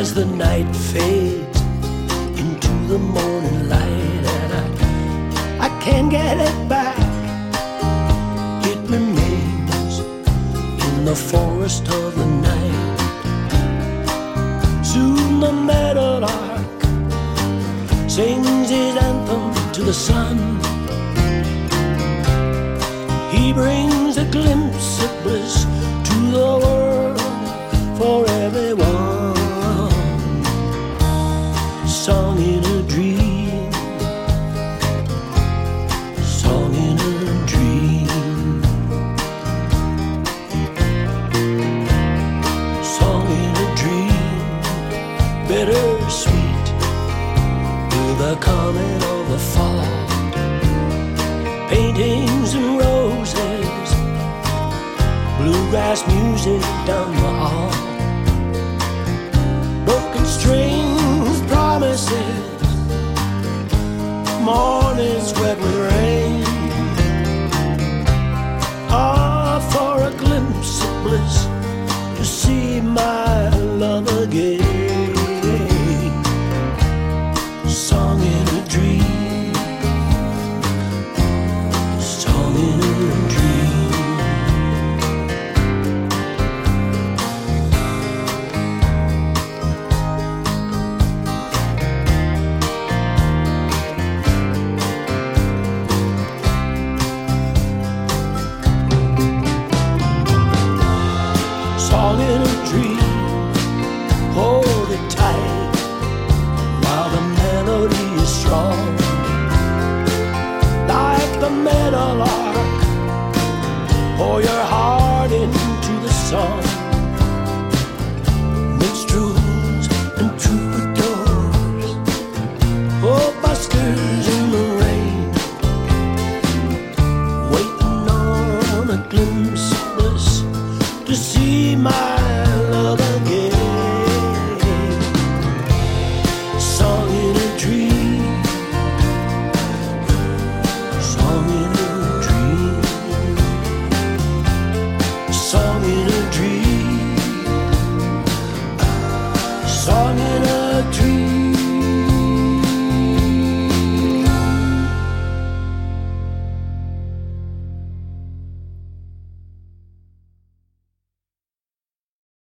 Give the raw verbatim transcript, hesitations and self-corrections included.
as the night fades into the morning light, and I, I can't get it back. It remains in the forest of the night. Soon the meadowlark sings his anthem to the sun. He brings a glimpse of bliss to the world for everyone. Song in a dream, song in a dream, song in a dream, bittersweet with the coming of the fall. Paintings and roses, bluegrass music down the hall. Broken strings, promises, mornings wet with rain. Ah, for a glimpse of bliss, to see my love again. Song in a dream, song in a dream. Song in a dream, hold it tight while the melody is strong. Like the meadowlark, pour your heart into the song. Minstrels and troubadours, oh, buskers in the rain, waiting on a glimpse